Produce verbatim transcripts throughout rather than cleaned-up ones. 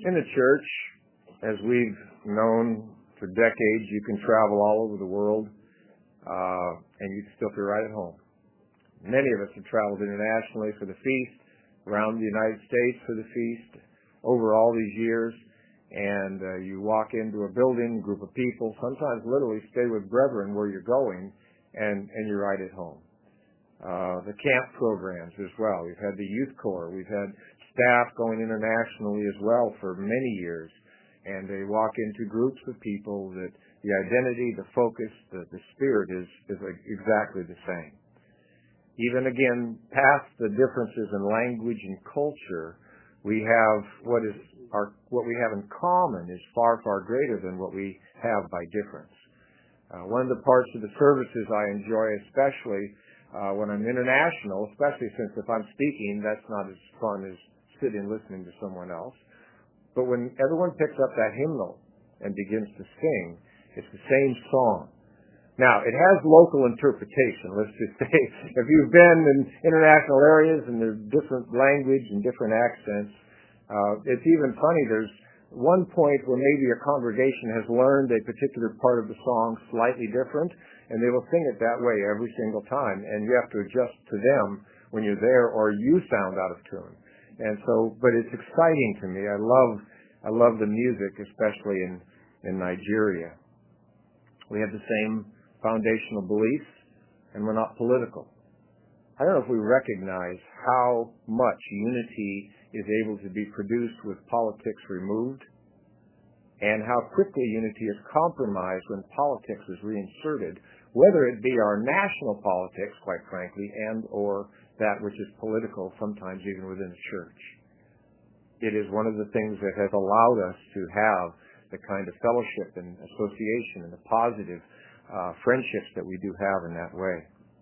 In the church, as we've known for decades, you can travel all over the world, uh, and you can still feel right at home. Many of us have traveled internationally for the feast, around the United States for the feast, over all these years, and uh, you walk into a building, group of people, sometimes literally stay with brethren where you're going, and, and you're right at home. Uh, the camp programs as well. We've had the youth corps. We've had staff going internationally as well for many years, and they walk into groups of people that the identity, the focus, the, the spirit is, is exactly the same. Even again, past the differences in language and culture, we have what is our, what we have in common is far, far greater than what we have by difference. Uh, one of the parts of the services I enjoy especially uh, when I'm international, especially since if I'm speaking, that's not as fun as sitting listening to someone else. But when everyone picks up that hymnal and begins to sing, it's the same song. Now, it has local interpretation. Let's just say, if you've been in international areas and there's different language and different accents, uh, it's even funny. There's one point where maybe a congregation has learned a particular part of the song slightly different, and they will sing it that way every single time, and you have to adjust to them when you're there, or you sound out of tune. And so, but it's exciting to me. I love, I love the music, especially in, in Nigeria. We have the same foundational beliefs, and we're not political. I don't know if we recognize how much unity is able to be produced with politics removed, and how quickly unity is compromised when politics is reinserted, whether it be our national politics, quite frankly, and or that which is political, sometimes even within the church. It is one of the things that has allowed us to have the kind of fellowship and association and the positive Uh, friendships that we do have in that way.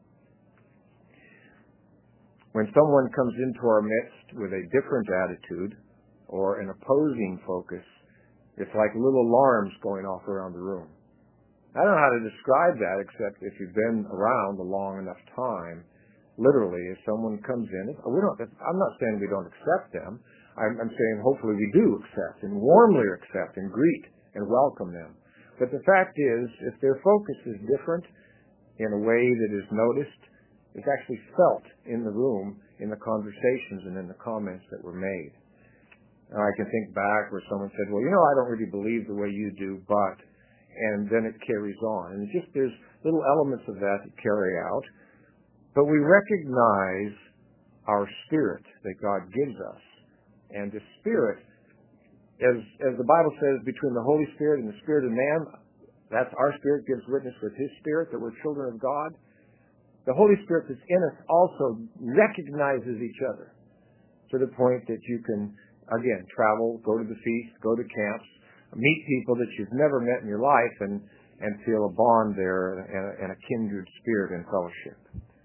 When someone comes into our midst with a different attitude or an opposing focus, it's like little alarms going off around the room. I don't know how to describe that except if you've been around a long enough time. Literally, if someone comes in, we don't, I'm not saying we don't accept them. I'm, I'm saying hopefully we do accept and warmly accept and greet and welcome them. But the fact is, if their focus is different in a way that is noticed, it's actually felt in the room, in the conversations, and in the comments that were made. Now, I can think back where someone said, well, you know, I don't really believe the way you do, but, and then it carries on. And just there's little elements of that that carry out. But we recognize our spirit that God gives us. And the spirit, As, as the Bible says, between the Holy Spirit and the Spirit of man, that's our spirit gives witness with His Spirit that we're children of God. The Holy Spirit that's in us also recognizes each other to the point that you can, again, travel, go to the feast, go to camps, meet people that you've never met in your life, and, and feel a bond there and a, and a kindred spirit and fellowship.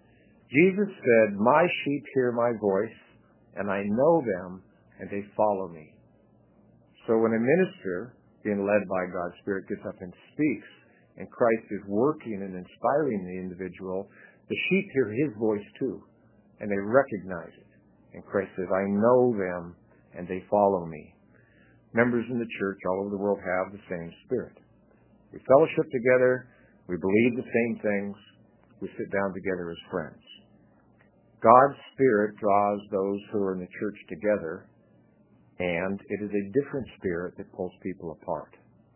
Jesus said, "My sheep hear my voice, and I know them, and they follow me." So when a minister, being led by God's Spirit, gets up and speaks, and Christ is working and inspiring the individual, the sheep hear His voice too, and they recognize it. And Christ says, "I know them, and they follow me." Members in the church all over the world have the same Spirit. We fellowship together, we believe the same things, we sit down together as friends. God's Spirit draws those who are in the church together, and it is a different spirit that pulls people apart.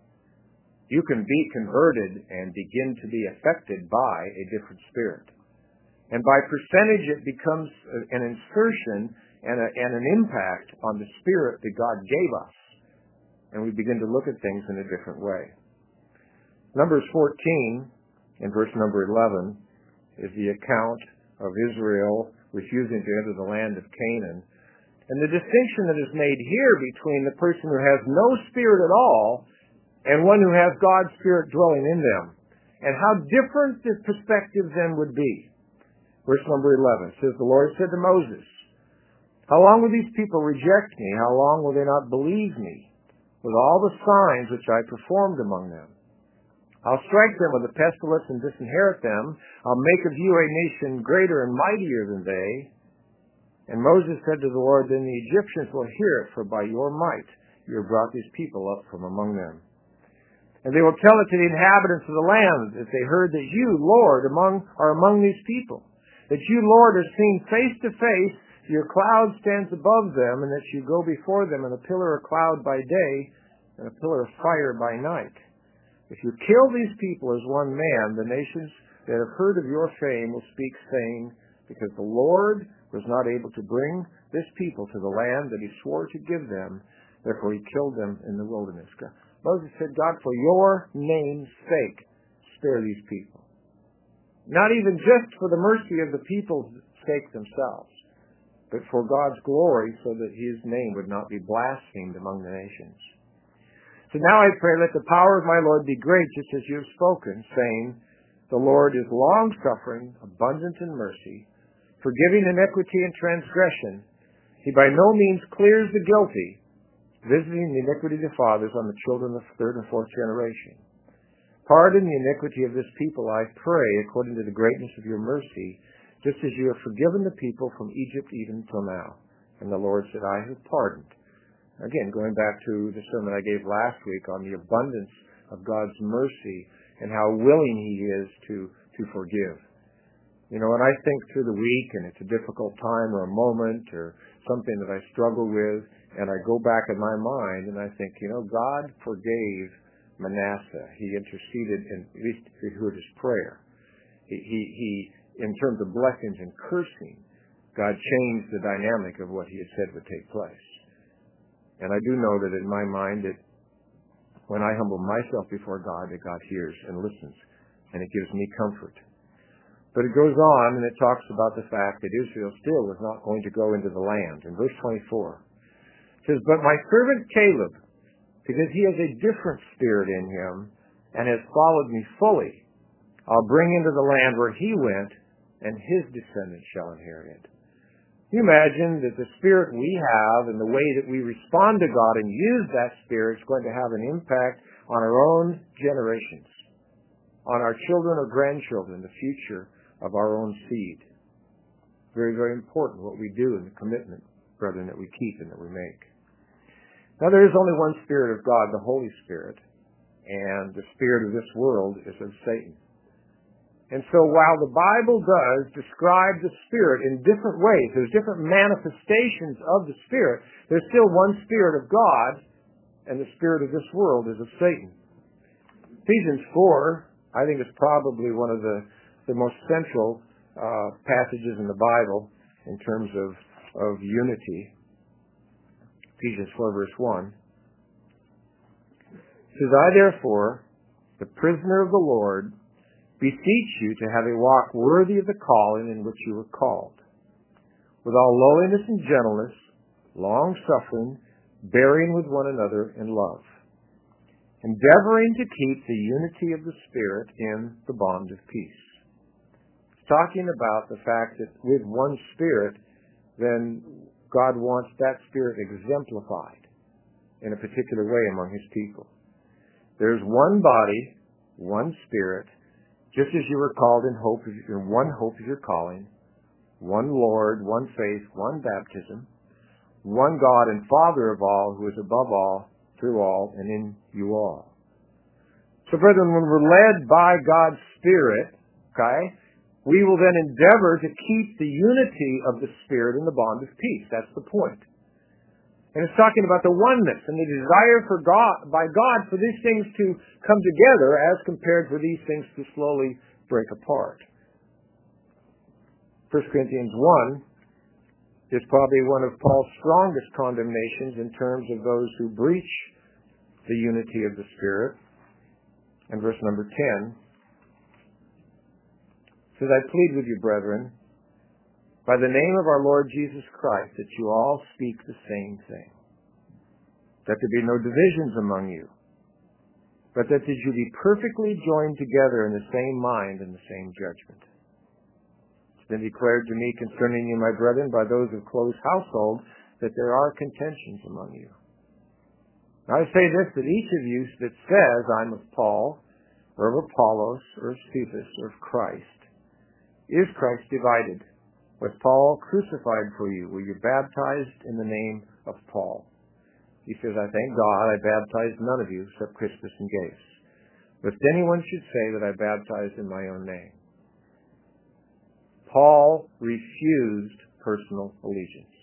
You can be converted and begin to be affected by a different spirit. And by percentage, it becomes an insertion and, a, and an impact on the spirit that God gave us. And we begin to look at things in a different way. Numbers fourteen, in verse number eleven, is the account of Israel refusing to enter the land of Canaan. And the distinction that is made here between the person who has no spirit at all and one who has God's Spirit dwelling in them, and how different the perspective then would be. Verse number eleven says, "The Lord said to Moses, how long will these people reject me? How long will they not believe me with all the signs which I performed among them? I'll strike them with a pestilence and disinherit them. I'll make of you a nation greater and mightier than they." And Moses said to the Lord, "Then the Egyptians will hear it, for by your might you have brought these people up from among them. And they will tell it to the inhabitants of the land, that they heard that you, Lord, among are among these people, that you, Lord, are seen face to face, your cloud stands above them, and that you go before them in a pillar of cloud by day and a pillar of fire by night. If you kill these people as one man, the nations that have heard of your fame will speak, saying, because the Lord was not able to bring this people to the land that he swore to give them, therefore he killed them in the wilderness. Moses said, God, for your name's sake, spare these people. Not even just for the mercy of the people's sake themselves, but for God's glory, so that his name would not be blasphemed among the nations. So now I pray, let the power of my Lord be great, just as you have spoken, saying, the Lord is long-suffering, abundant in mercy, forgiving iniquity and transgression. He by no means clears the guilty, visiting the iniquity of the fathers on the children of the third and fourth generation. Pardon the iniquity of this people, I pray, according to the greatness of your mercy, just as you have forgiven the people from Egypt even till now. And the Lord said, I have pardoned. Again, going back to the sermon I gave last week on the abundance of God's mercy and how willing he is to, to forgive. You know, when I think through the week and it's a difficult time or a moment or something that I struggle with, and I go back in my mind and I think, you know, God forgave Manasseh. He interceded and at least he heard his prayer. He, he, he, in terms of blessings and cursing, God changed the dynamic of what he had said would take place. And I do know that in my mind that when I humble myself before God, that God hears and listens, and it gives me comfort. But it goes on and it talks about the fact that Israel still was not going to go into the land. In verse twenty-four, it says, but my servant Caleb, because he has a different spirit in him and has followed me fully, I'll bring into the land where he went, and his descendants shall inherit it. Can you imagine that the spirit we have and the way that we respond to God and use that spirit is going to have an impact on our own generations, on our children or grandchildren, the future of our own seed. Very, very important what we do and the commitment, brethren, that we keep and that we make. Now there is only one Spirit of God, the Holy Spirit, and the spirit of this world is of Satan. And so while the Bible does describe the Spirit in different ways, there's different manifestations of the Spirit, there's still one Spirit of God, and the spirit of this world is of Satan. Ephesians four, I think, is probably one of the, the most central uh, passages in the Bible in terms of, of unity. Ephesians four, verse one. It says, I therefore, the prisoner of the Lord, beseech you to have a walk worthy of the calling in which you were called, with all lowliness and gentleness, long-suffering, bearing with one another in love, endeavoring to keep the unity of the Spirit in the bond of peace. It's talking about the fact that with one Spirit, then God wants that Spirit exemplified in a particular way among his people. There's one body, one Spirit, just as you were called in hope, in one hope of your calling, one Lord, one faith, one baptism, one God and Father of all, who is above all, through all, and in you all. So, brethren, when we're led by God's Spirit, okay, we will then endeavor to keep the unity of the Spirit in the bond of peace. That's the point. And it's talking about the oneness and the desire for God, by God, for these things to come together as compared for these things to slowly break apart. First Corinthians one is probably one of Paul's strongest condemnations in terms of those who breach the unity of the Spirit. And verse number ten says, I plead with you, brethren, by the name of our Lord Jesus Christ, that you all speak the same thing, that there be no divisions among you, but that you be perfectly joined together in the same mind and the same judgment. It's been declared to me concerning you, my brethren, by those of close household, that there are contentions among you. Now I say this, that each of you that says, I'm of Paul, or of Apollos, or of Cephas, or of Christ, is Christ divided? Was Paul crucified for you? Were you baptized in the name of Paul? He says, I thank God I baptized none of you except Crispus and Gaius. But if anyone should say that I baptized in my own name. Paul refused personal allegiance.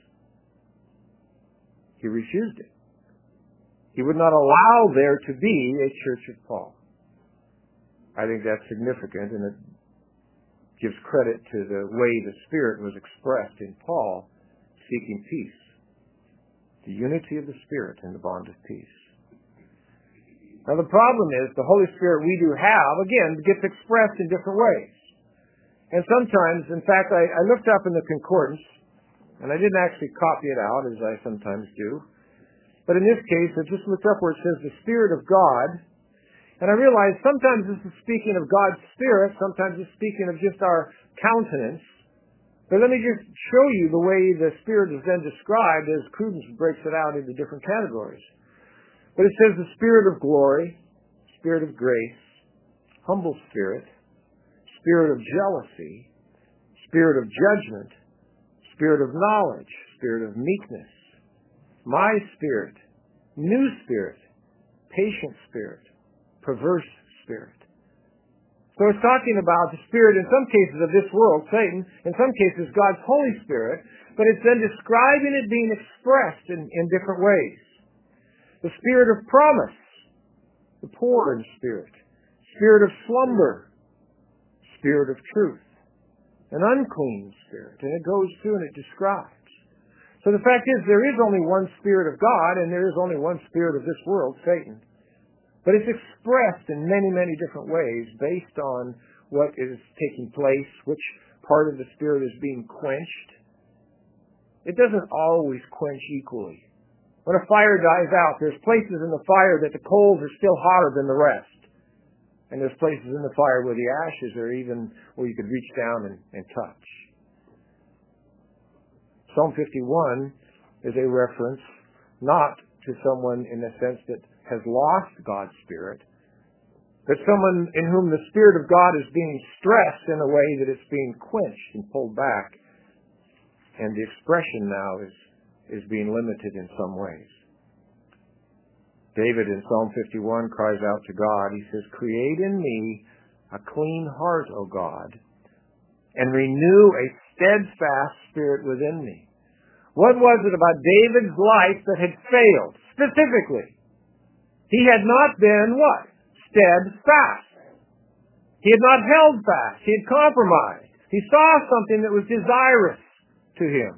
He refused it. He would not allow there to be a church of Paul. I think that's significant, and it gives credit to the way the Spirit was expressed in Paul seeking peace. The unity of the Spirit in the bond of peace. Now the problem is the Holy Spirit we do have, again, gets expressed in different ways. And sometimes, in fact, I, I looked up in the concordance, and I didn't actually copy it out, as I sometimes do. But in this case, I just looked up where it says the Spirit of God, and I realized sometimes this is speaking of God's Spirit, sometimes it's speaking of just our countenance. But let me just show you the way the Spirit is then described as Crudence breaks it out into different categories. But it says the Spirit of glory, Spirit of grace, humble spirit, Spirit of jealousy, Spirit of judgment, Spirit of knowledge, Spirit of meekness, my spirit, new spirit, patient spirit, perverse spirit. So it's talking about the spirit in some cases of this world, Satan, in some cases God's Holy Spirit, but it's then describing it being expressed in, in different ways. The spirit of promise, the poor in spirit, spirit of slumber, spirit of truth, an unclean spirit, and it goes through and it describes. So the fact is, there is only one Spirit of God, and there is only one spirit of this world, Satan. But it's expressed in many, many different ways based on what is taking place, which part of the Spirit is being quenched. It doesn't always quench equally. When a fire dies out, there's places in the fire that the coals are still hotter than the rest. And there's places in the fire where the ashes are even where you could reach down and, and touch. Psalm fifty-one is a reference not to someone in the sense that has lost God's Spirit, but someone in whom the Spirit of God is being stressed in a way that it's being quenched and pulled back, and the expression now is, is being limited in some ways. David in Psalm fifty-one cries out to God. He says, create in me a clean heart, O God, and renew a steadfast spirit within me. What was it about David's life that had failed? Specifically, he had not been what? Steadfast. He had not held fast. He had compromised. He saw something that was desirous to him.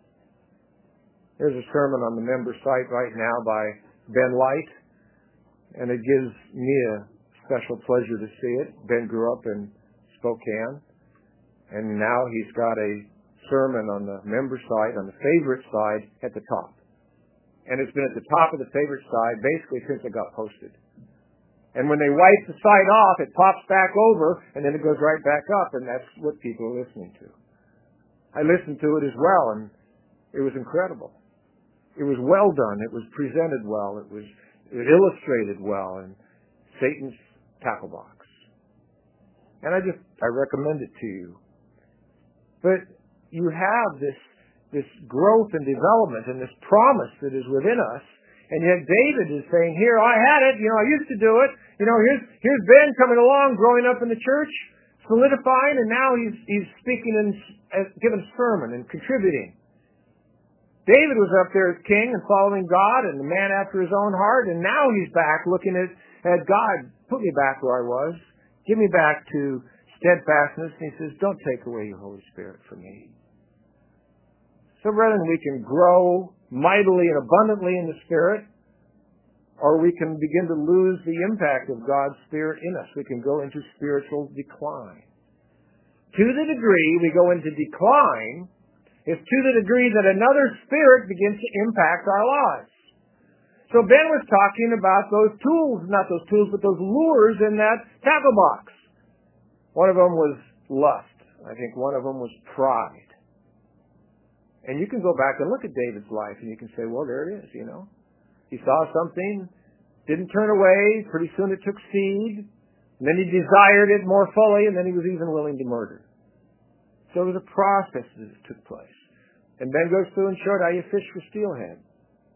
There's a sermon on the member site right now by Ben Light, and it gives me a special pleasure to see it. Ben grew up in Spokane. And now he's got a sermon on the member site, on the favorite side, at the top. And it's been at the top of the favorite side basically since it got posted. And when they wipe the site off, it pops back over, and then it goes right back up, and that's what people are listening to. I listened to it as well, and it was incredible. It was well done. It was presented well. It was, it was illustrated well, and Satan's tackle box. And I just, I recommend it to you. But you have this, this growth and development and this promise that is within us, and yet David is saying, here, I had it, you know, I used to do it, you know, here's, here's Ben coming along, growing up in the church, solidifying, and now he's, he's speaking and giving sermon and contributing. David was up there as king and following God and the man after his own heart, and now he's back looking at, at God, put me back where I was, give me back to steadfastness, and he says, don't take away your Holy Spirit from me. So brethren, we can grow mightily and abundantly in the Spirit, or we can begin to lose the impact of God's Spirit in us. We can go into spiritual decline. To the degree we go into decline is to the degree that another spirit begins to impact our lives. So Ben was talking about those tools, not those tools, but those lures in that tackle box. One of them was lust. I think one of them was pride. And you can go back and look at David's life and you can say, well, there it is, you know. He saw something, didn't turn away, pretty soon it took seed, and then he desired it more fully, and then he was even willing to murder. So it was a process that took place. And Ben goes through and showed how you fish for steelhead.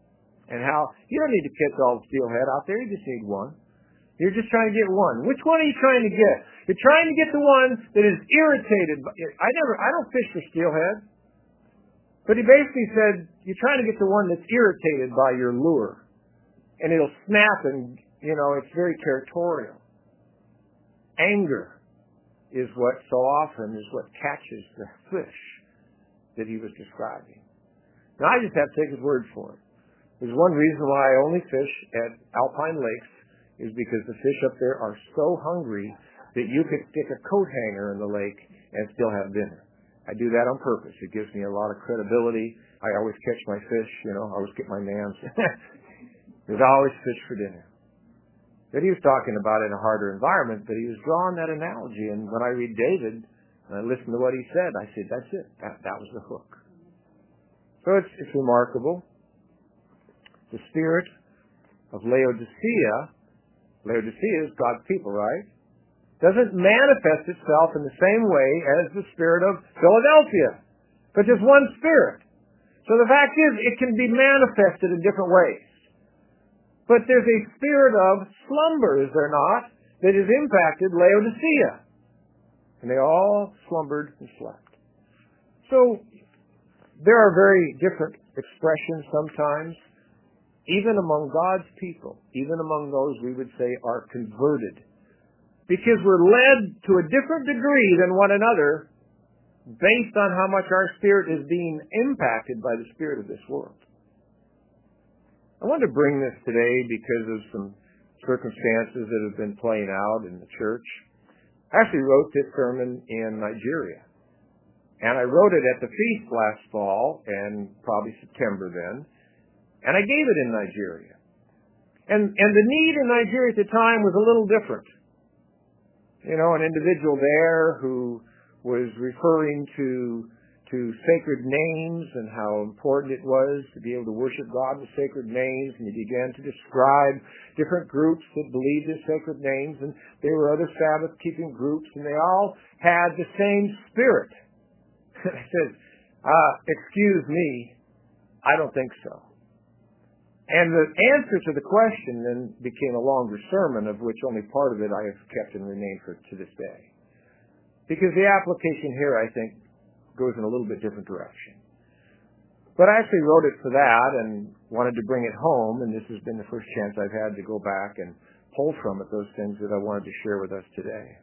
And how you don't need to catch all the steelhead out there. You just need one. You're just trying to get one. Which one are you trying to get? You're trying to get the one that is irritated. By, I never, I don't fish for steelhead. But he basically said, you're trying to get the one that's irritated by your lure. And it'll snap and, you know, it's very territorial. Anger is what so often is what catches the fish that he was describing. Now, I just have to take his word for it. There's one reason why I only fish at alpine lakes is because the fish up there are so hungry that you could stick a coat hanger in the lake and still have dinner. I do that on purpose. It gives me a lot of credibility. I always catch my fish, you know, I always get my nams. There's always fish for dinner. But he was talking about in a harder environment, but he was drawing that analogy. And when I read David, and I listened to what he said, I said, that's it. That, that was the hook. So it's, it's remarkable. The spirit of Laodicea, Laodicea is God's people, right? Doesn't manifest itself in the same way as the spirit of Philadelphia. But there's one spirit. So the fact is, it can be manifested in different ways. But there's a spirit of slumber, is there not, that has impacted Laodicea. And they all slumbered and slept. So there are very different expressions sometimes, even among God's people, even among those we would say are converted. Because we're led to a different degree than one another based on how much our spirit is being impacted by the spirit of this world. I want to bring this today because of some circumstances that have been playing out in the church. I actually wrote this sermon in Nigeria. And I wrote it at the feast last fall, and probably September then. And I gave it in Nigeria. And, and the need in Nigeria at the time was a little different. You know, an individual there who was referring to to sacred names and how important it was to be able to worship God with sacred names, and he began to describe different groups that believed in sacred names, and there were other Sabbath-keeping groups, and they all had the same spirit. I said, uh, excuse me, I don't think so. And the answer to the question then became a longer sermon, of which only part of it I have kept and remained for to this day. Because the application here, I think, goes in a little bit different direction. But I actually wrote it for that and wanted to bring it home, and this has been the first chance I've had to go back and pull from it those things that I wanted to share with us today.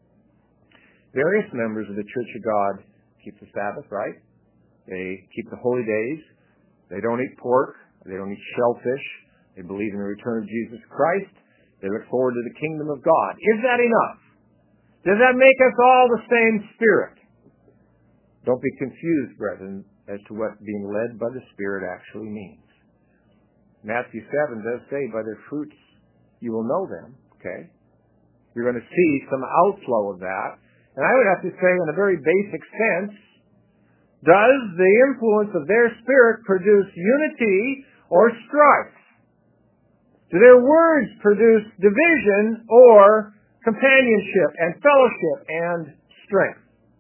Various members of the Church of God keep the Sabbath, right? They keep the holy days. They don't eat pork. They don't eat shellfish. They believe in the return of Jesus Christ. They look forward to the kingdom of God. Is that enough? Does that make us all the same spirit? Don't be confused, brethren, as to what being led by the Spirit actually means. Matthew seven does say, by their fruits you will know them, okay? You're going to see some outflow of that. And I would have to say, in a very basic sense, does the influence of their spirit produce unity or strife? Do their words produce division or companionship and fellowship and strength?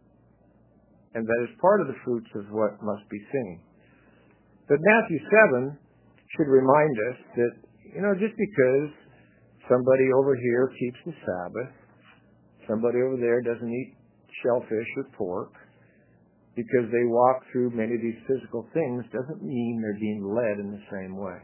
And that is part of the fruits of what must be seen. But Matthew seven should remind us that, you know, just because somebody over here keeps the Sabbath, somebody over there doesn't eat shellfish or pork, because they walk through many of these physical things, doesn't mean they're being led in the same way.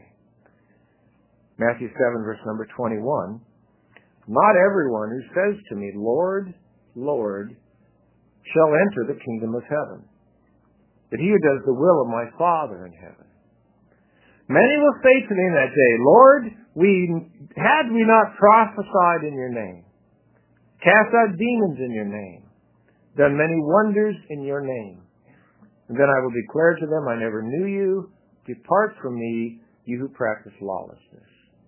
Matthew seven, verse number twenty-one, not everyone who says to me, Lord, Lord, shall enter the kingdom of heaven, but he who does the will of my Father in heaven. Many will say to me in that day, Lord, we had we not prophesied in your name, cast out demons in your name, done many wonders in your name? And then I will declare to them, I never knew you. Depart from me, you who practice lawlessness.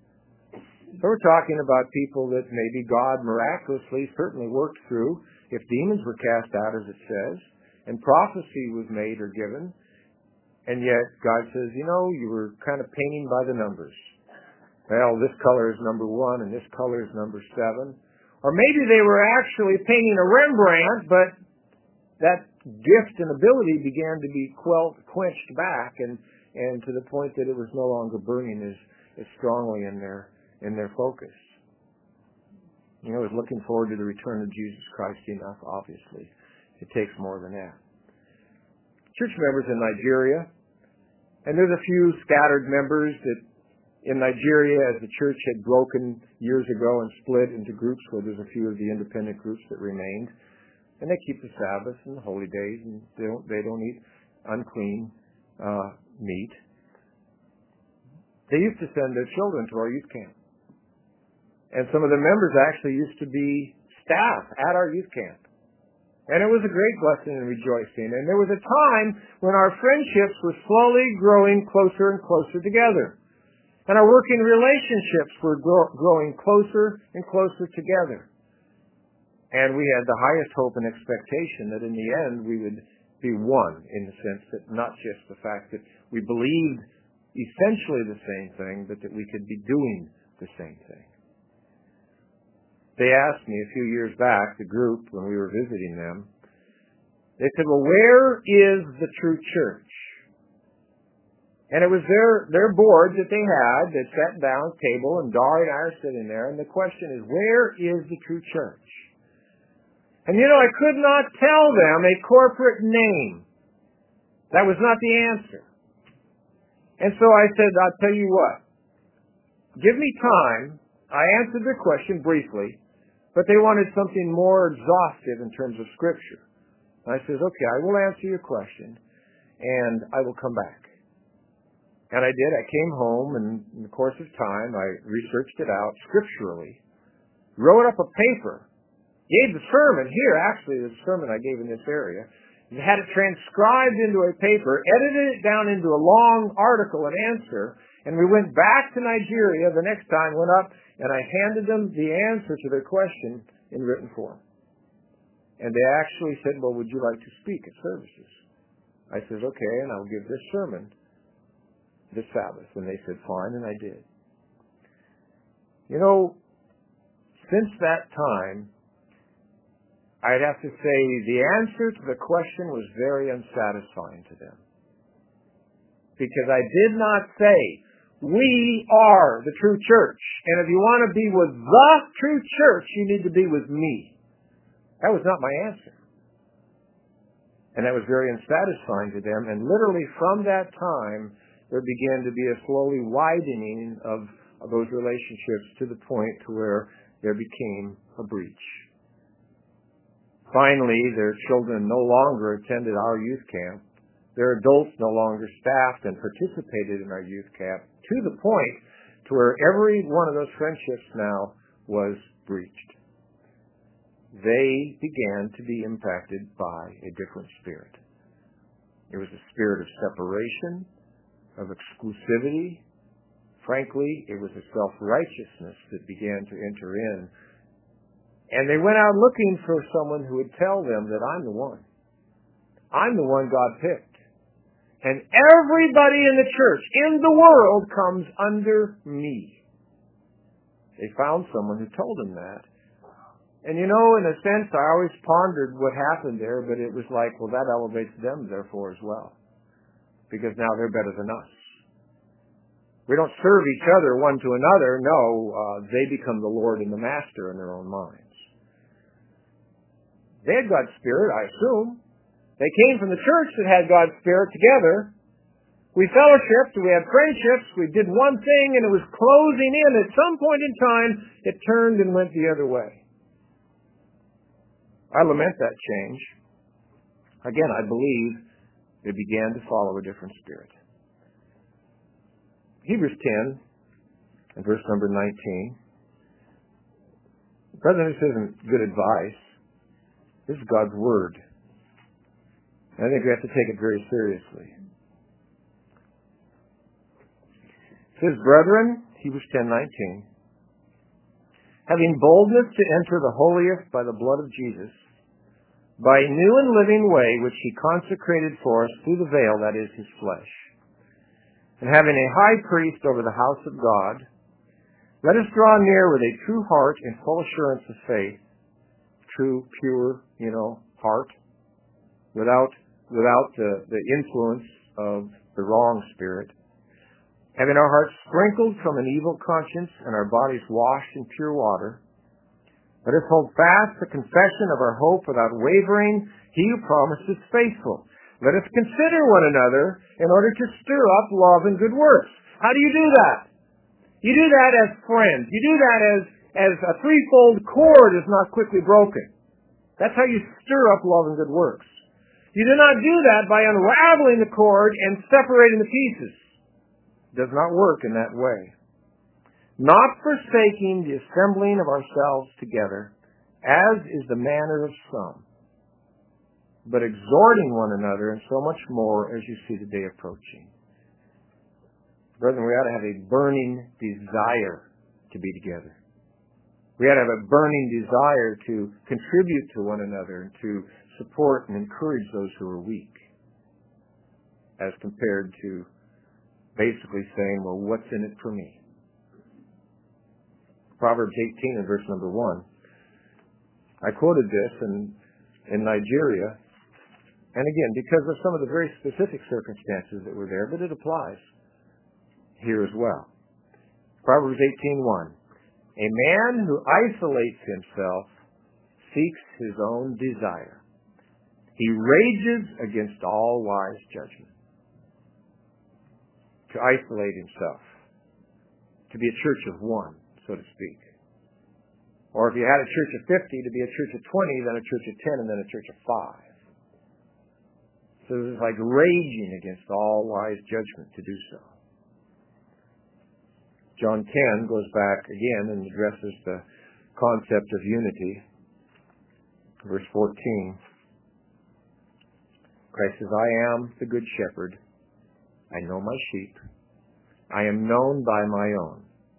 So we're talking about people that maybe God miraculously certainly worked through, if demons were cast out, as it says, and prophecy was made or given, and yet God says, you know, you were kind of painting by the numbers. Well, this color is number one, and this color is number seven. Or maybe they were actually painting a Rembrandt, but that gift and ability began to be quelled, quenched back, and, and to the point that it was no longer burning as, as strongly in their in their focus. You know, it was looking forward to the return of Jesus Christ enough, obviously. It takes more than that. Church members in Nigeria, and there's a few scattered members that in Nigeria, as the church had broken years ago and split into groups, where there's a few of the independent groups that remained, and they keep the Sabbath and the holy days, and they don't they don't eat unclean uh, meat. They used to send their children to our youth camp, and some of the members actually used to be staff at our youth camp. And it was a great blessing and rejoicing. And there was a time when our friendships were slowly growing closer and closer together. And our working relationships were grow- growing closer and closer together. And we had the highest hope and expectation that in the end we would be one, in the sense that not just the fact that we believed essentially the same thing, but that we could be doing the same thing. They asked me a few years back, the group, when we were visiting them, they said, well, where is the true church? And it was their, their board that they had that sat down, table, and Dari and I are sitting there, and the question is, where is the true church? And you know, I could not tell them a corporate name. That was not the answer. And so I said, I'll tell you what, give me time. I answered their question briefly, but they wanted something more exhaustive in terms of Scripture. And I said, okay, I will answer your question, and I will come back. And I did. I came home, and in the course of time, I researched it out scripturally, wrote up a paper, gave the sermon here, actually the sermon I gave in this area, and had it transcribed into a paper, edited it down into a long article and answer, and we went back to Nigeria the next time, went up, and I handed them the answer to their question in written form. And they actually said, well, would you like to speak at services? I said, okay, and I'll give this sermon this Sabbath. And they said, fine, and I did. You know, since that time, I'd have to say the answer to the question was very unsatisfying to them. Because I did not say, we are the true church. And if you want to be with the true church, you need to be with me. That was not my answer. And that was very unsatisfying to them. And literally from that time, there began to be a slowly widening of, of those relationships to the point to where there became a breach. Finally, their children no longer attended our youth camp. Their adults no longer staffed and participated in our youth camp, to the point to where every one of those friendships now was breached. They began to be impacted by a different spirit. It was a spirit of separation, of exclusivity. Frankly, it was a self-righteousness that began to enter in. And they went out looking for someone who would tell them that I'm the one. I'm the one God picked. And everybody in the church, in the world, comes under me. They found someone who told them that. And you know, in a sense, I always pondered what happened there, but it was like, well, that elevates them, therefore, as well. Because now they're better than us. We don't serve each other one to another. No, uh, they become the Lord and the Master in their own minds. They had God's Spirit, I assume. They came from the church that had God's Spirit together. We fellowshiped, we had friendships, we did one thing, and it was closing in. At some point in time, it turned and went the other way. I lament that change. Again, I believe they began to follow a different spirit. Hebrews ten, and verse number nineteen. Brethren, this isn't good advice. This is God's Word. And I think we have to take it very seriously. It says, brethren, Hebrews ten nineteen, having boldness to enter the holiest by the blood of Jesus, by a new and living way which he consecrated for us through the veil, that is, his flesh, and having a high priest over the house of God, let us draw near with a true heart and full assurance of faith, true, pure, you know, heart, without without the, the influence of the wrong spirit. Having our hearts sprinkled from an evil conscience and our bodies washed in pure water, let us hold fast the confession of our hope without wavering. He who promised is faithful. Let us consider one another in order to stir up love and good works. How do you do that? You do that as friends. You do that as, as a threefold cord is not quickly broken. That's how you stir up love and good works. You do not do that by unraveling the cord and separating the pieces. It does not work in that way. Not forsaking the assembling of ourselves together, as is the manner of some, but exhorting one another, and so much more as you see the day approaching. Brethren, we ought to have a burning desire to be together. We ought to have a burning desire to contribute to one another and to support and encourage those who are weak, as compared to basically saying, well, what's in it for me? Proverbs eighteen and verse number one. I quoted this in, in Nigeria, and again, because of some of the very specific circumstances that were there, but it applies here as well. Proverbs eighteen one. A man who isolates himself seeks his own desire. He rages against all wise judgment. To isolate himself. To be a church of one, so to speak. Or if you had a church of fifty, to be a church of twenty, then a church of ten, and then a church of five. So it's like raging against all wise judgment to do so. John ten goes back again and addresses the concept of unity. Verse fourteen. Christ says, I am the good shepherd. I know my sheep. I am known by my own.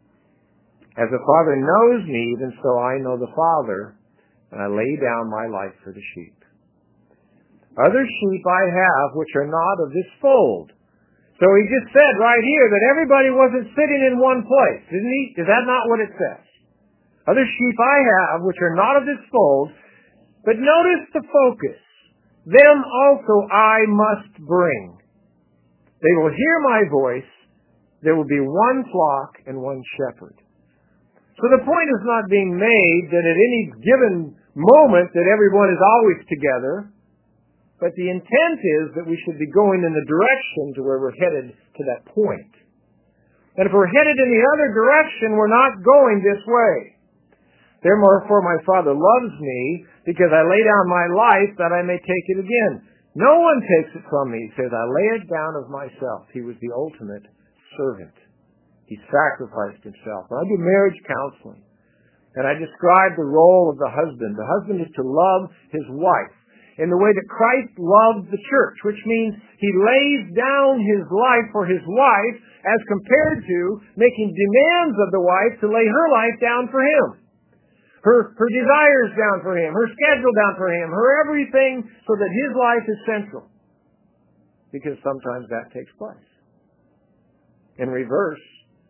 As the Father knows me, even so I know the Father, and I lay down my life for the sheep. Other sheep I have which are not of this fold. So he just said right here that everybody wasn't sitting in one place, isn't he? Is that not what it says? Other sheep I have which are not of this fold, but notice the focus. Them also I must bring. They will hear my voice. There will be one flock and one shepherd. So the point is not being made that at any given moment that everyone is always together, but the intent is that we should be going in the direction to where we're headed to that point. And if we're headed in the other direction, we're not going this way. Therefore my Father loves me, because I lay down my life that I may take it again. No one takes it from me. He says, I lay it down of myself. He was the ultimate servant. He sacrificed himself. When I do marriage counseling, and I describe the role of the husband, the husband is to love his wife in the way that Christ loved the church, which means he lays down his life for his wife as compared to making demands of the wife to lay her life down for him. Her, her desires down for him, her schedule down for him, her everything, so that his life is central. Because sometimes that takes place. In reverse,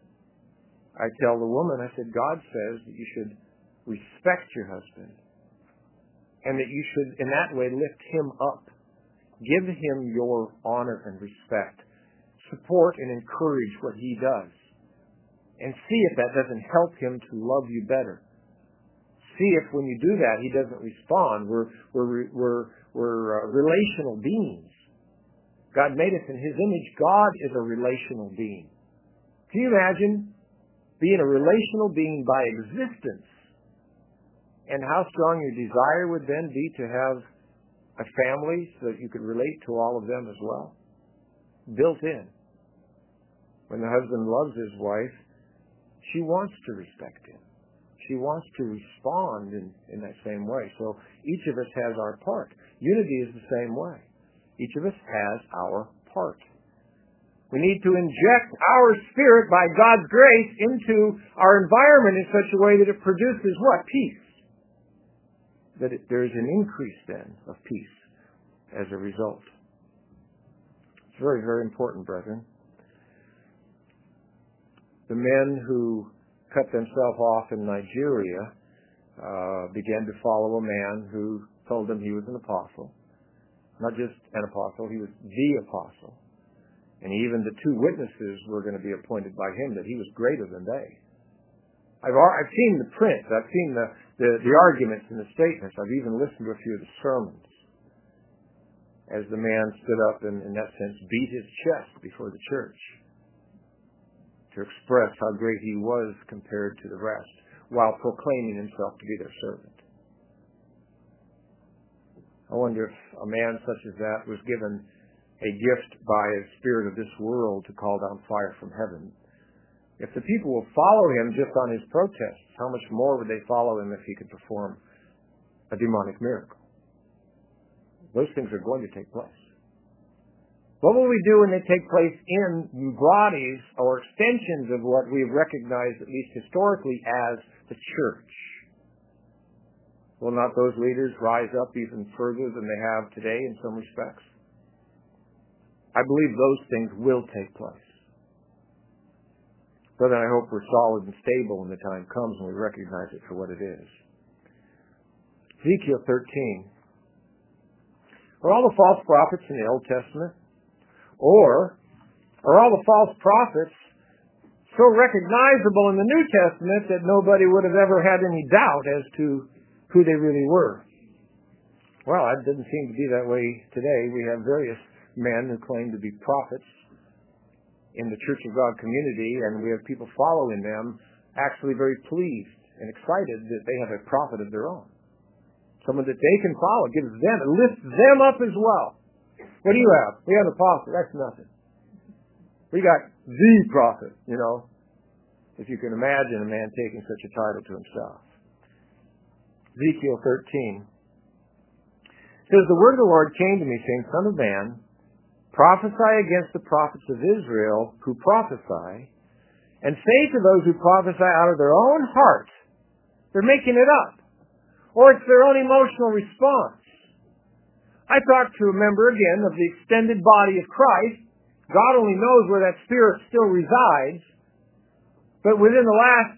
I tell the woman, I said, God says that you should respect your husband. And that you should, in that way, lift him up. Give him your honor and respect. Support and encourage what he does. And see if that doesn't help him to love you better. See if when you do that, he doesn't respond. We're, we're, we're, we're uh, relational beings. God made us in his image. God is a relational being. Can you imagine being a relational being by existence? And how strong your desire would then be to have a family so that you could relate to all of them as well? Built in. When the husband loves his wife, she wants to respect him. She wants to respond in, in that same way. So each of us has our part. Unity is the same way. Each of us has our part. We need to inject our spirit by God's grace into our environment in such a way that it produces what? Peace. That it, there is an increase then of peace as a result. It's very, very important, brethren. The men who cut themselves off in Nigeria uh, began to follow a man who told them he was an apostle. Not just an apostle, he was the apostle. And even the two witnesses were going to be appointed by him, that he was greater than they. I've, I've seen the print. I've seen the, the, the arguments and the statements. I've even listened to a few of the sermons as the man stood up and, in that sense, beat his chest before the church to express how great he was compared to the rest, while proclaiming himself to be their servant. I wonder if a man such as that was given a gift by a spirit of this world to call down fire from heaven. If the people will follow him just on his protests, how much more would they follow him if he could perform a demonic miracle? Those things are going to take place. What will we do when they take place in bodies or extensions of what we have recognized, at least historically, as the church? Will not those leaders rise up even further than they have today in some respects? I believe those things will take place. But then I hope we're solid and stable when the time comes and we recognize it for what it is. Ezekiel thirteen. Are all the false prophets in the Old Testament? Or are all the false prophets so recognizable in the New Testament that nobody would have ever had any doubt as to who they really were? Well, it doesn't seem to be that way today. We have various men who claim to be prophets in the Church of God community, and we have people following them actually very pleased and excited that they have a prophet of their own. Someone that they can follow, gives them, and lifts them up as well. What do you have? We have an apostle. That's nothing. We got the prophet, you know, if you can imagine a man taking such a title to himself. Ezekiel thirteen says, the word of the Lord came to me, saying, Son of man, prophesy against the prophets of Israel who prophesy, and say to those who prophesy out of their own heart, they're making it up, or it's their own emotional response. I talked to a member again of the extended body of Christ. God only knows where that spirit still resides. But within the last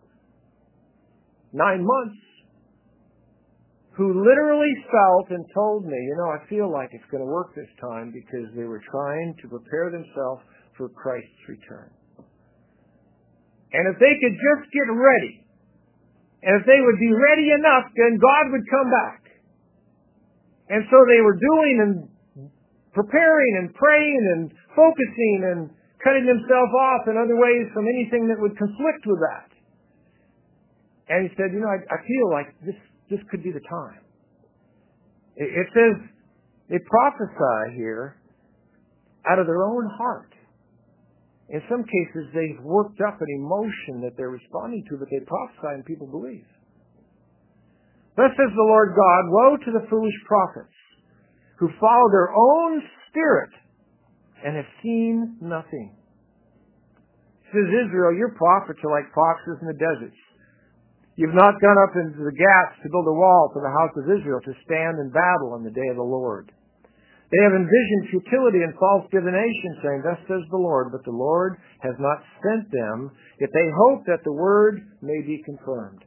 nine months, who literally felt and told me, you know, I feel like it's going to work this time, because they were trying to prepare themselves for Christ's return. And if they could just get ready, and if they would be ready enough, then God would come back. And so they were doing and preparing and praying and focusing and cutting themselves off in other ways from anything that would conflict with that. And he said, you know, I, I feel like this, this could be the time. It, it says they prophesy here out of their own heart. In some cases, they've worked up an emotion that they're responding to, but they prophesy and people believe. Thus says the Lord God, woe to the foolish prophets who follow their own spirit and have seen nothing. It says, Israel, your prophets are like foxes in the deserts. You've not gone up into the gaps to build a wall for the house of Israel to stand in battle on the day of the Lord. They have envisioned futility and false divination, saying, thus says the Lord, but the Lord has not sent them, yet they hope that the word may be confirmed.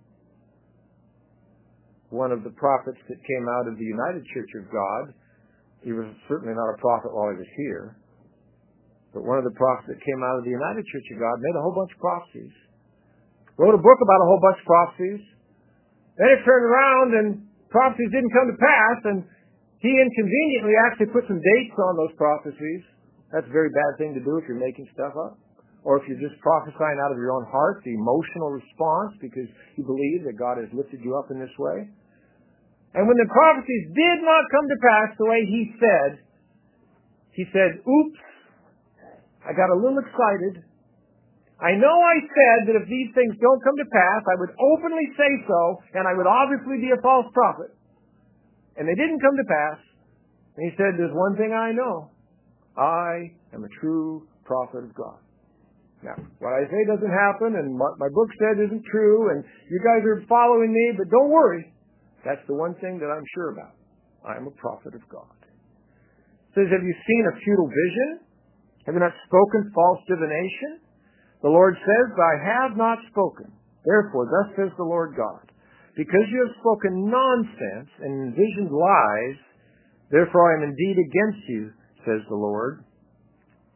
One of the prophets that came out of the United Church of God, he was certainly not a prophet while he was here, but one of the prophets that came out of the United Church of God made a whole bunch of prophecies, wrote a book about a whole bunch of prophecies. Then it turned around and prophecies didn't come to pass, and he inconveniently actually put some dates on those prophecies. That's a very bad thing to do if you're making stuff up. Or if you're just prophesying out of your own heart, the emotional response because you believe that God has lifted you up in this way. And when the prophecies did not come to pass the way he said, he said, oops, I got a little excited. I know I said that if these things don't come to pass, I would openly say so, and I would obviously be a false prophet. And they didn't come to pass. And he said, there's one thing I know. I am a true prophet of God. Now, what I say doesn't happen, and what my book said isn't true, and you guys are following me, but don't worry. That's the one thing that I'm sure about. I am a prophet of God. It says, have you seen a futile vision? Have you not spoken false divination? The Lord says, I have not spoken. Therefore, thus says the Lord God, because you have spoken nonsense and envisioned lies, therefore I am indeed against you, says the Lord.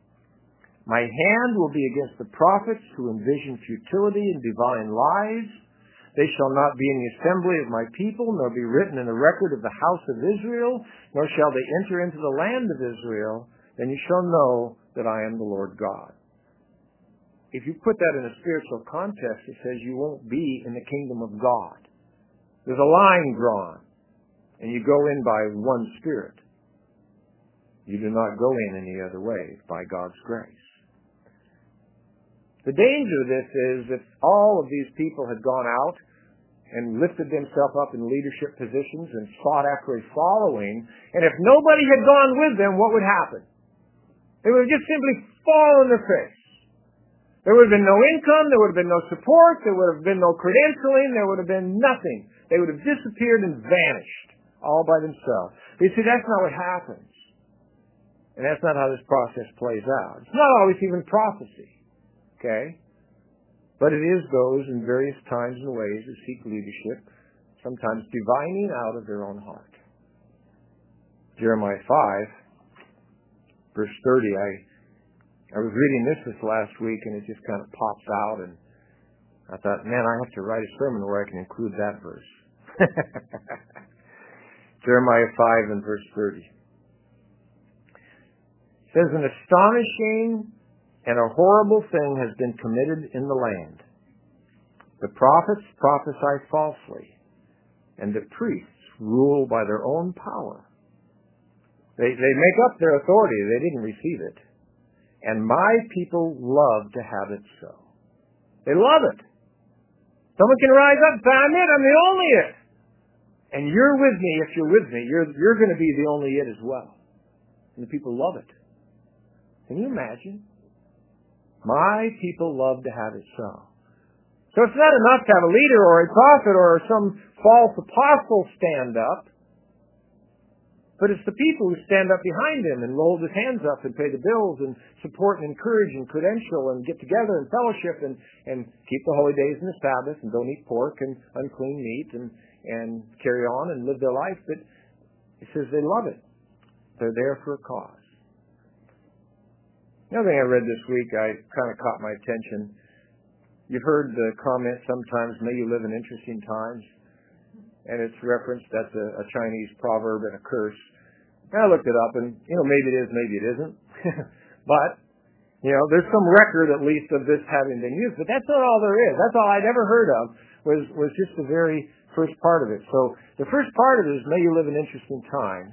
My hand will be against the prophets who envision futility and divine lies. They shall not be in the assembly of my people, nor be written in the record of the house of Israel, nor shall they enter into the land of Israel. Then you shall know that I am the Lord God. If you put that in a spiritual context, it says you won't be in the kingdom of God. There's a line drawn, and you go in by one Spirit. You do not go in any other way by God's grace. The danger of this is if all of these people had gone out and lifted themselves up in leadership positions and sought after a following, and if nobody had gone with them, what would happen? They would have just simply fallen on their face. There would have been no income, there would have been no support, there would have been no credentialing, there would have been nothing. They would have disappeared and vanished all by themselves. But you see, that's not what happens. And that's not how this process plays out. It's not always even prophecy. Okay? But it is those in various times and ways who seek leadership, sometimes divining out of their own heart. Jeremiah five, verse thirty, I, I was reading this this last week, and it just kind of pops out, and I thought, man, I have to write a sermon where I can include that verse. Jeremiah five and verse thirty. It says, an astonishing and a horrible thing has been committed in the land. The prophets prophesy falsely, and the priests rule by their own power. They, they make up their authority. They didn't receive it. And my people love to have it so. They love it. Someone can rise up and say, I'm it, I'm the only it. And you're with me, if you're with me, you're, you're going to be the only it as well. And the people love it. Can you imagine? My people love to have it so. So it's not enough to have a leader or a prophet or some false apostle stand up, but it's the people who stand up behind him and hold his hands up and pay the bills and support and encourage and credential and get together and fellowship and, and keep the holy days and the Sabbath and don't eat pork and unclean meat and, and carry on and live their life. But it says they love it. They're there for a cause. Another thing I read this week, I kind of caught my attention. You've heard the comment sometimes, may you live in interesting times. And it's referenced, that's a, a Chinese proverb and a curse. And I looked it up, and, you know, maybe it is, maybe it isn't. But, you know, there's some record, at least, of this having been used. But that's not all there is. That's all I'd ever heard of, was, was just the very first part of it. So the first part of it is, may you live in interesting times.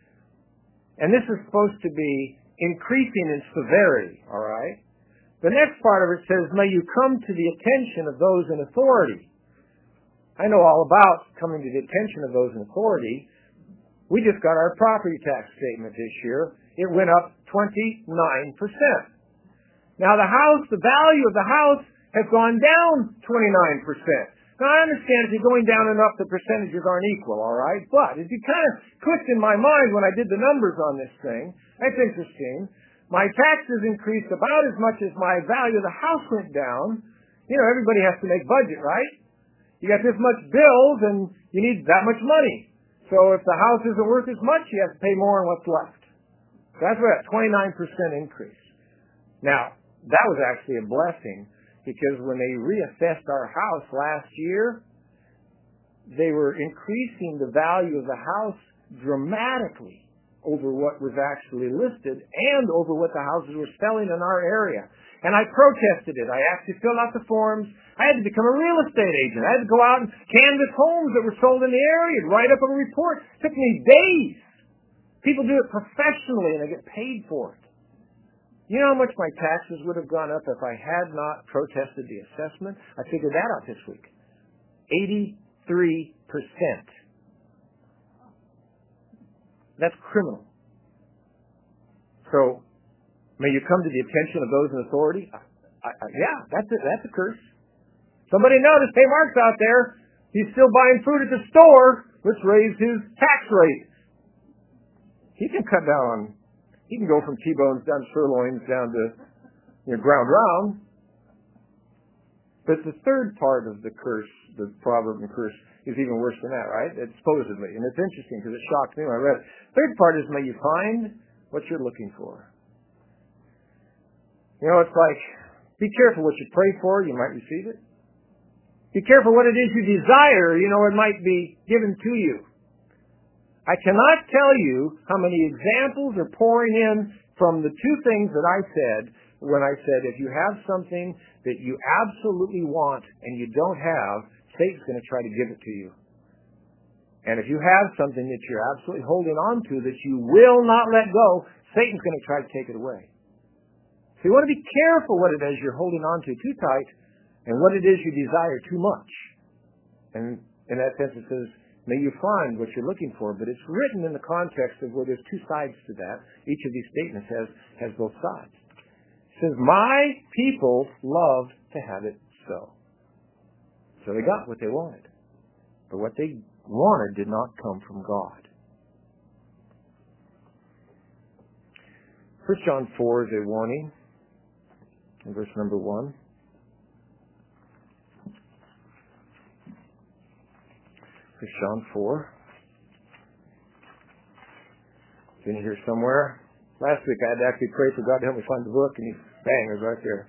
And this is supposed to be increasing in severity, all right? The next part of it says, may you come to the attention of those in authority. I know all about coming to the attention of those in authority. We just got our property tax statement this year. It went up twenty-nine percent. Now the house, the value of the house has gone down twenty-nine percent. Now I understand if you're going down enough, the percentages aren't equal, all right? But it kind of clicked in my mind when I did the numbers on this thing. That's interesting. My taxes increased about as much as my value of the house went down. You know, everybody has to make budget, right? You got this much bills and you need that much money. So if the house isn't worth as much, you have to pay more on what's left. So that's what a twenty-nine percent increase. Now, that was actually a blessing because when they reassessed our house last year, they were increasing the value of the house dramatically over what was actually listed and over what the houses were selling in our area. And I protested it. I actually filled out the forms. I had to become a real estate agent. I had to go out and canvass homes that were sold in the area and write up a report. It took me days. People do it professionally and they get paid for it. You know how much my taxes would have gone up if I had not protested the assessment? I figured that out this week. eighty-three percent. That's criminal. So, may you come to the attention of those in authority? I, I, I, yeah, that's a, that's a curse. Somebody noticed, hey, Mark's out there. He's still buying food at the store. Let's raise his tax rate. He can cut down on, he can go from T-bones down to sirloins down to, you know, ground round. But the third part of the curse, the proverb and curse, is even worse than that, right? It's supposedly. And it's interesting because it shocked me when I read it. Third part is, may you find what you're looking for. You know, it's like, be careful what you pray for, you might receive it. Be careful what it is you desire, you know, it might be given to you. I cannot tell you how many examples are pouring in from the two things that I said when I said if you have something that you absolutely want and you don't have, Satan's going to try to give it to you. And if you have something that you're absolutely holding on to that you will not let go, Satan's going to try to take it away. So you want to be careful what it is you're holding on to too tight and what it is you desire too much. And in that sense it says, may you find what you're looking for, but it's written in the context of where there's two sides to that. Each of these statements has, has both sides. It says, my people love to have it so. So they got what they wanted. But what they wanted did not come from God. First John four is a warning in verse number one. First John four. It's in here somewhere. Last week I had to actually pray for God to help me find the book, and he, bang, it was right there.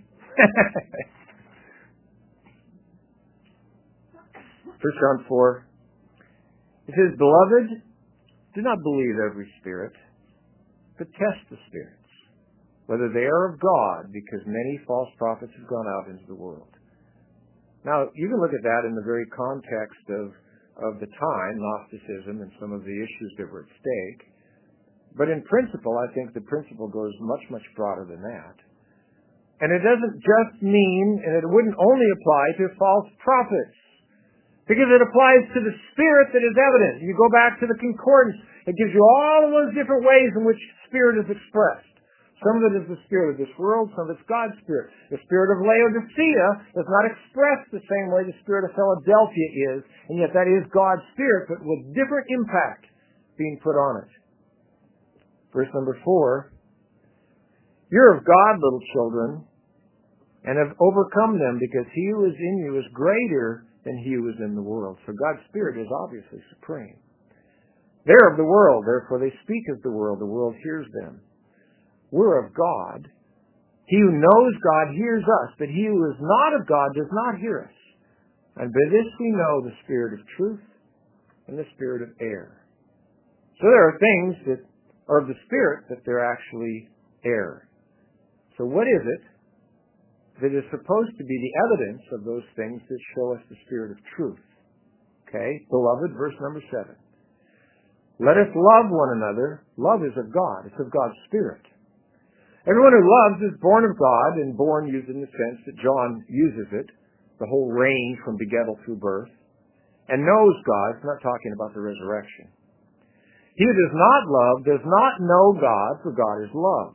First John four. It says, beloved, do not believe every spirit, but test the spirits, whether they are of God, because many false prophets have gone out into the world. Now, you can look at that in the very context of, of the time, Gnosticism, and some of the issues that were at stake. But in principle, I think the principle goes much, much broader than that. And it doesn't just mean, and it wouldn't only apply to false prophets, because it applies to the spirit that is evident. You go back to the concordance, it gives you all of those different ways in which spirit is expressed. Some of it is the spirit of this world, some of it's God's spirit. The spirit of Laodicea is not expressed the same way the spirit of Philadelphia is, and yet that is God's spirit, but with different impact being put on it. Verse number four, you're of God, little children, and have overcome them, because he who is in you is greater than he who is in the world. So God's spirit is obviously supreme. They're of the world, therefore they speak as the world. The world hears them. We're of God. He who knows God hears us, but he who is not of God does not hear us. And by this we know the spirit of truth and the spirit of error. So there are things that are of the spirit, but they're actually error. So what is it that is supposed to be the evidence of those things that show us the spirit of truth? Okay, beloved, verse number seven. Let us love one another. Love is of God. It's of God's spirit. Everyone who loves is born of God, and born used in the sense that John uses it, the whole range from begettal through birth, and knows God. It's not talking about the resurrection. He who does not love does not know God, for God is love.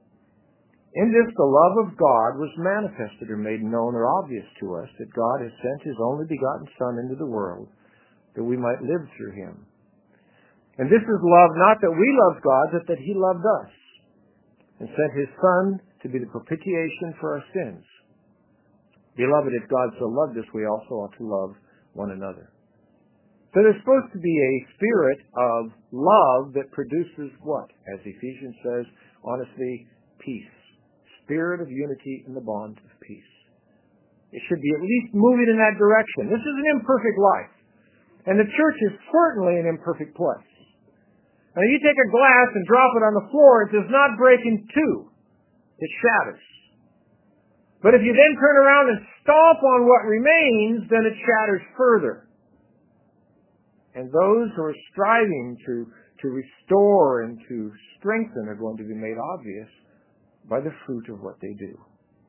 In this the love of God was manifested or made known or obvious to us, that God has sent his only begotten Son into the world, that we might live through him. And this is love, not that we loved God, but that he loved us, and sent his Son to be the propitiation for our sins. Beloved, if God so loved us, we also ought to love one another. So there's supposed to be a spirit of love that produces what? As Ephesians says, honestly, peace. Spirit of unity in the bond of peace. It should be at least moving in that direction. This is an imperfect life. And the church is certainly an imperfect place. Now, you take a glass and drop it on the floor, it does not break in two. It shatters. But if you then turn around and stomp on what remains, then it shatters further. And those who are striving to, to restore and to strengthen are going to be made obvious by the fruit of what they do.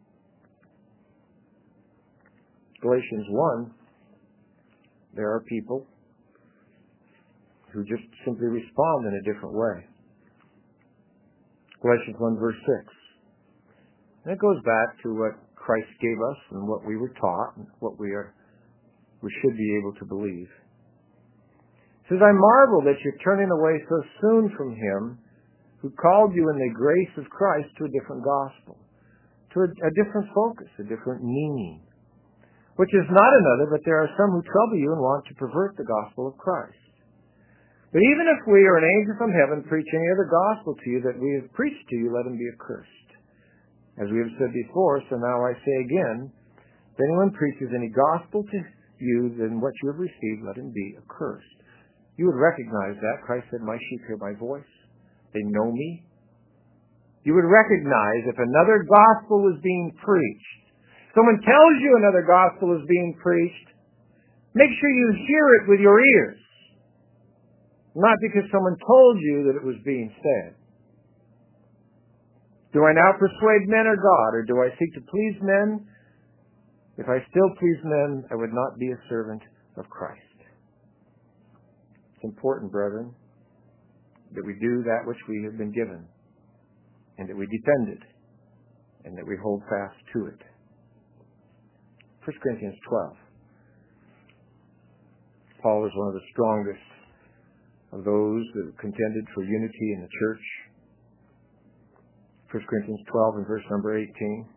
Galatians one, there are people who just simply respond in a different way. Galatians one verse six. And it goes back to what Christ gave us and what we were taught and what we are we should be able to believe. It says, I marvel that you're turning away so soon from him who called you in the grace of Christ to a different gospel, to a, a different focus, a different meaning, which is not another, but there are some who trouble you and want to pervert the gospel of Christ. But even if we or an angel from heaven preach any other gospel to you that we have preached to you, let him be accursed. As we have said before, so now I say again, if anyone preaches any gospel to you than what you have received, let him be accursed. You would recognize that. Christ said, my sheep hear my voice. They know me. You would recognize if another gospel was being preached. Someone tells you another gospel is being preached, make sure you hear it with your ears. Not because someone told you that it was being said. Do I now persuade men or God, or do I seek to please men? If I still please men, I would not be a servant of Christ. It's important, brethren, that we do that which we have been given, and that we defend it, and that we hold fast to it. First Corinthians twelve. Paul is one of the strongest of those that have contended for unity in the church. First Corinthians twelve and verse number eighteen.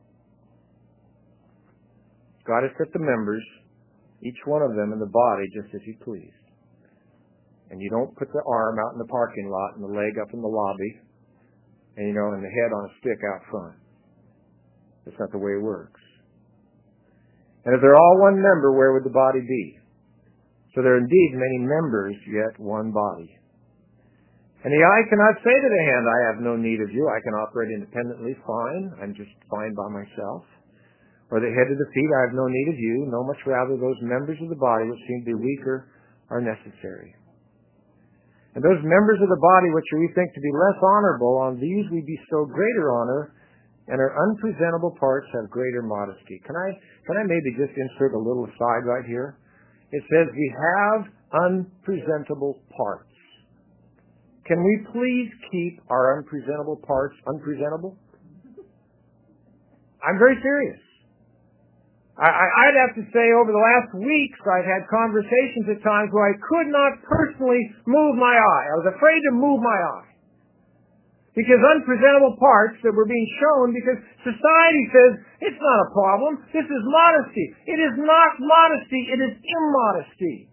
God has set the members, each one of them in the body, just as He pleased. And you don't put the arm out in the parking lot and the leg up in the lobby, and you know, and the head on a stick out front. That's not the way it works. And if they're all one member, where would the body be? So there are indeed many members, yet one body. And the eye cannot say to the hand, I have no need of you. I can operate independently, fine. I'm just fine by myself. Or the head to the feet, I have no need of you. No, much rather those members of the body which seem to be weaker are necessary. And those members of the body which we think to be less honorable, on these we bestow greater honor, and our unpresentable parts have greater modesty. Can I, can I maybe just insert a little aside right here? It says we have unpresentable parts. Can we please keep our unpresentable parts unpresentable? I'm very serious. I, I, I'd have to say over the last weeks I've had conversations at times where I could not personally move my eye. I was afraid to move my eye. Because unpresentable parts that were being shown, because society says, it's not a problem, this is modesty. It is not modesty, it is immodesty.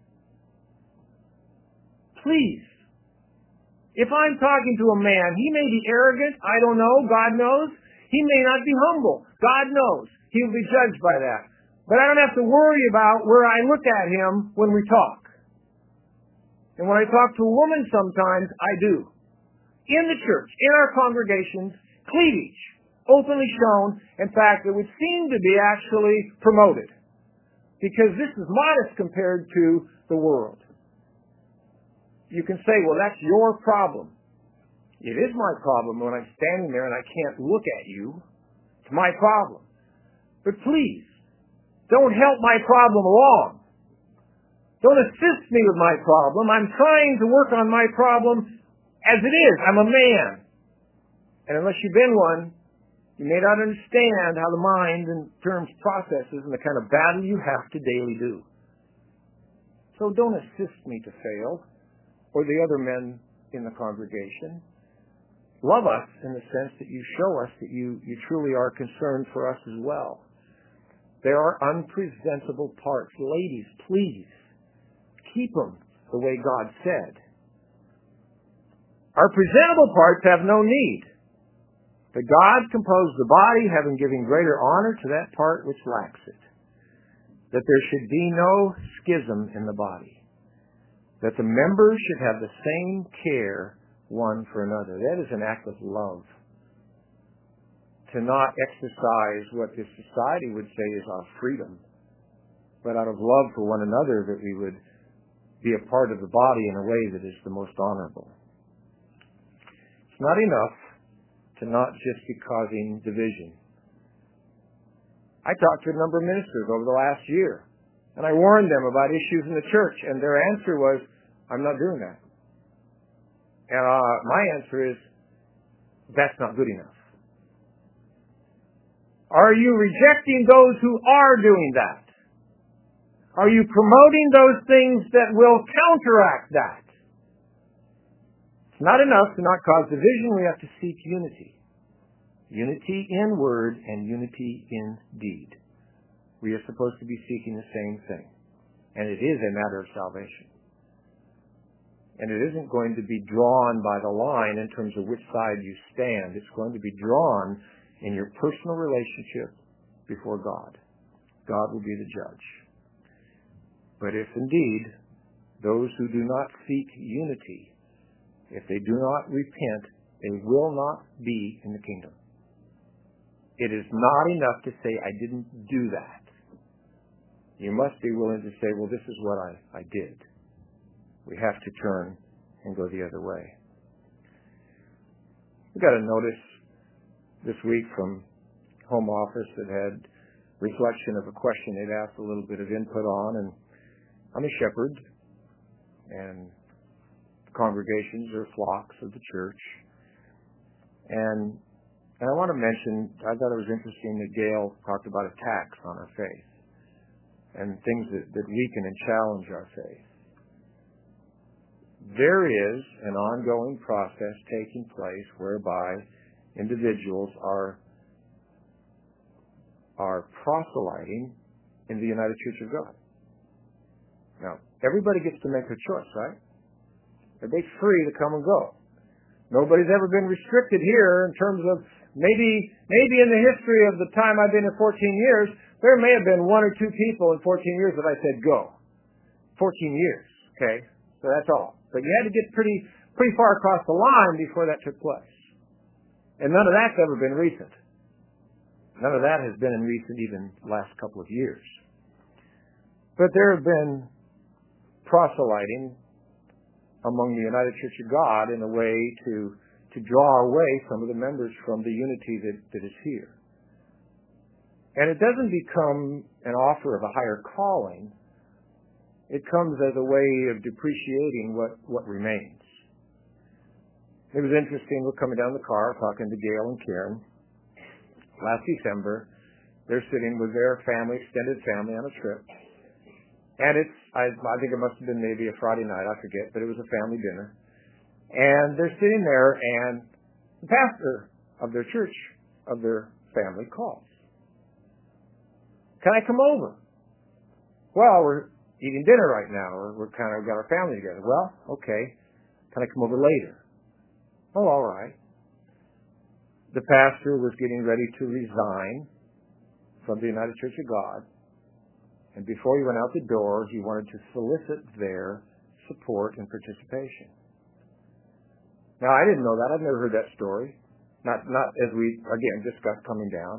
Please. If I'm talking to a man, he may be arrogant, I don't know, God knows. He may not be humble, God knows. He will be judged by that. But I don't have to worry about where I look at him when we talk. And when I talk to a woman sometimes, I do. In the church, in our congregations, cleavage, openly shown. In fact, it would seem to be actually promoted. Because this is modest compared to the world. You can say, well, that's your problem. It is my problem when I'm standing there and I can't look at you. It's my problem. But please, don't help my problem along. Don't assist me with my problem. I'm trying to work on my problem as it is. I'm a man. And unless you've been one, you may not understand how the mind in terms processes and the kind of battle you have to daily do. So don't assist me to fail, or the other men in the congregation. Love us in the sense that you show us that you, you truly are concerned for us as well. There are unpresentable parts. Ladies, please, keep them the way God said. Our presentable parts have no need. But God composed the body, having given greater honor to that part which lacks it. That there should be no schism in the body. That the members should have the same care one for another. That is an act of love. To not exercise what this society would say is our freedom, but out of love for one another, that we would be a part of the body in a way that is the most honorable. It's not enough to not just be causing division. I talked to a number of ministers over the last year, and I warned them about issues in the church, and their answer was, I'm not doing that. And uh, my answer is, that's not good enough. Are you rejecting those who are doing that? Are you promoting those things that will counteract that? It's not enough to not cause division. We have to seek unity. Unity in word and unity in deed. We are supposed to be seeking the same thing. And it is a matter of salvation. And it isn't going to be drawn by the line in terms of which side you stand. It's going to be drawn in your personal relationship before God. God will be the judge. But if indeed those who do not seek unity, if they do not repent, they will not be in the kingdom. It is not enough to say, I didn't do that. You must be willing to say, well, this is what I, I did. We have to turn and go the other way. We got a notice this week from Home Office that had reflection of a question they'd asked a little bit of input on, and I'm a shepherd, and congregations are flocks of the church. And, and I want to mention, I thought it was interesting that Gail talked about attacks on our faith and things that, that weaken and challenge our faith. There is an ongoing process taking place whereby individuals are are proselyting in the United Church of God. Now, everybody gets to make a choice, right? Everybody's free to come and go. Nobody's ever been restricted here in terms of maybe maybe in the history of the time I've been here fourteen years, there may have been one or two people in fourteen years that I said go. fourteen years, okay? So that's all. But you had to get pretty pretty far across the line before that took place. And none of that's ever been recent. None of that has been in recent, even last couple of years. But there have been proselyting among the United Church of God in a way to, to draw away some of the members from the unity that, that is here. And it doesn't become an offer of a higher calling. It comes as a way of depreciating what, what remains. It was interesting, we're coming down the car talking to Gail and Karen. Last December, they're sitting with their family, extended family, on a trip. And it's, I, I think it must have been maybe a Friday night, I forget, but it was a family dinner. And they're sitting there, and the pastor of their church, of their family, calls. Can I come over? Well, we're eating dinner right now, or we're kind of got our family together. Well, okay. Can I come over later? Oh, all right. The pastor was getting ready to resign from the United Church of God. And before he went out the door, he wanted to solicit their support and participation. Now, I didn't know that. I've never heard that story. Not, not as we, again, discussed coming down.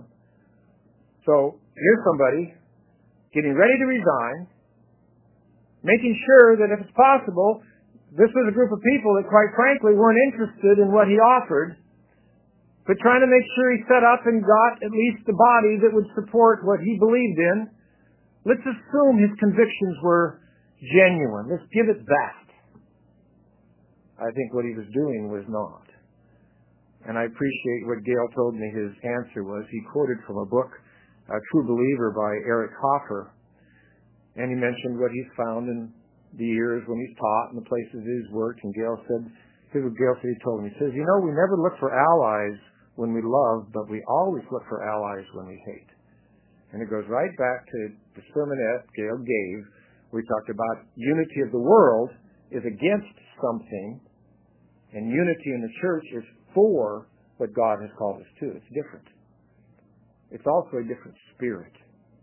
So, here's somebody getting ready to resign, making sure that if it's possible, this was a group of people that, quite frankly, weren't interested in what he offered, but trying to make sure he set up and got at least the body that would support what he believed in. Let's assume his convictions were genuine. Let's give it that. I think what he was doing was not. And I appreciate what Gail told me his answer was. He quoted from a book, A True Believer by Eric Hoffer. And he mentioned what he's found in the years when he's taught and the places he's worked. And Gail said, here's what Gail said he told me. He says, you know, we never look for allies when we love, but we always look for allies when we hate. And it goes right back to the sermonette Gail gave, where he talked about unity of the world is against something, and unity in the church is for what God has called us to. It's different. It's also a different spirit.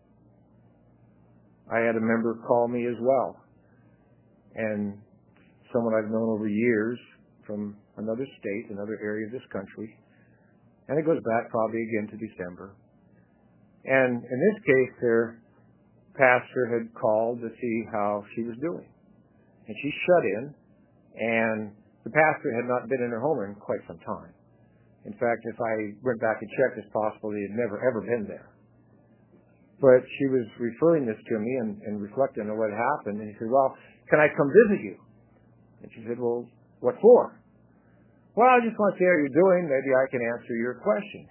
I had a member call me as well, and someone I've known over years from another state, another area of this country, and it goes back probably again to December. And in this case, their pastor had called to see how she was doing. And she shut in, and the pastor had not been in her home in quite some time. In fact, if I went back and checked, it's possible he had never, ever been there. But she was referring this to me and, and reflecting on what happened. And he said, well, can I come visit you? And she said, well, what for? Well, I just want to see how you're doing. Maybe I can answer your questions.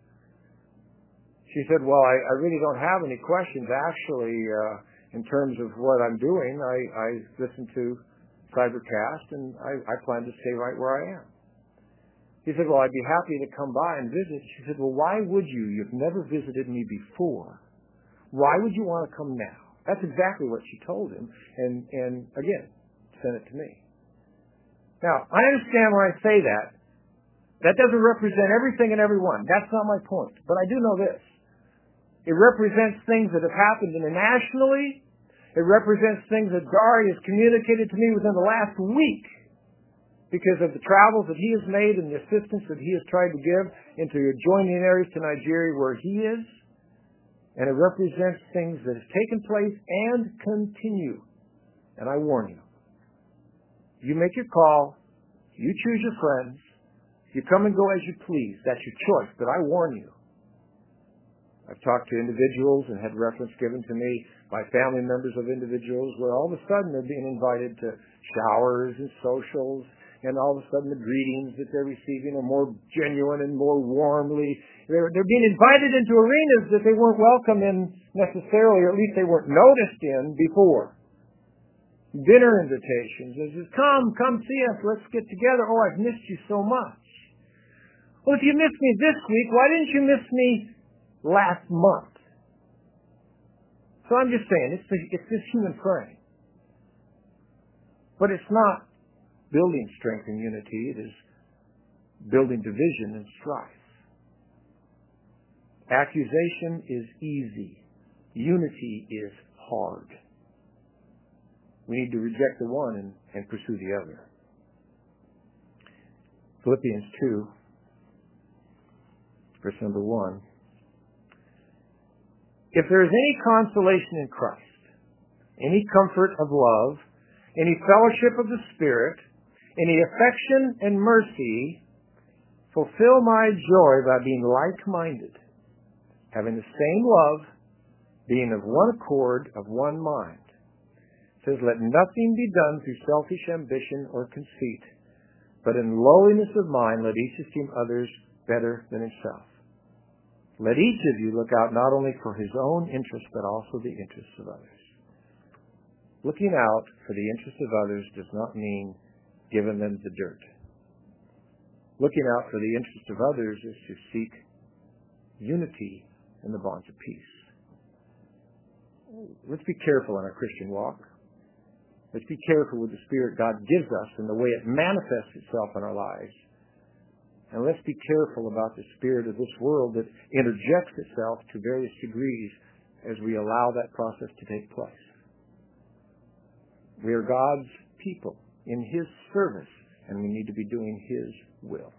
She said, well, I, I really don't have any questions. Actually, uh, in terms of what I'm doing, I, I listen to Cybercast, and I, I plan to stay right where I am. He said, well, I'd be happy to come by and visit. She said, well, why would you? You've never visited me before. Why would you want to come now? That's exactly what she told him, and, and again, sent it to me. Now, I understand when I say that, That doesn't represent everything and everyone. That's not my point. But I do know this. It represents things that have happened internationally. It represents things that Dari has communicated to me within the last week because of the travels that he has made and the assistance that he has tried to give into the adjoining areas to Nigeria where he is. And it represents things that have taken place and continue. And I warn you, you make your call, you choose your friends, you come and go as you please. That's your choice, but I warn you. I've talked to individuals and had reference given to me by family members of individuals where all of a sudden they're being invited to showers and socials, and all of a sudden the greetings that they're receiving are more genuine and more warmly. They're, they're being invited into arenas that they weren't welcome in necessarily, or at least they weren't noticed in before. Dinner invitations. They just, come, come see us, let's get together. Oh, I've missed you so much. Well, if you missed me this week, why didn't you miss me last month? So I'm just saying, it's, the, it's this human frame. But it's not building strength and unity. It is building division and strife. Accusation is easy. Unity is hard. We need to reject the one and, and pursue the other. Philippians two, verse number one. If there is any consolation in Christ, any comfort of love, any fellowship of the Spirit, any affection and mercy, fulfill my joy by being like-minded, having the same love, being of one accord, of one mind. It says, let nothing be done through selfish ambition or conceit, but in lowliness of mind let each esteem others better than himself. Let each of you look out not only for his own interests, but also the interests of others. Looking out for the interests of others does not mean giving them the dirt. Looking out for the interests of others is to seek unity in the bonds of peace. Let's be careful in our Christian walk. Let's be careful with the Spirit God gives us and the way it manifests itself in our lives. And let's be careful about the spirit of this world that interjects itself to various degrees as we allow that process to take place. We are God's people in His service, and we need to be doing His will.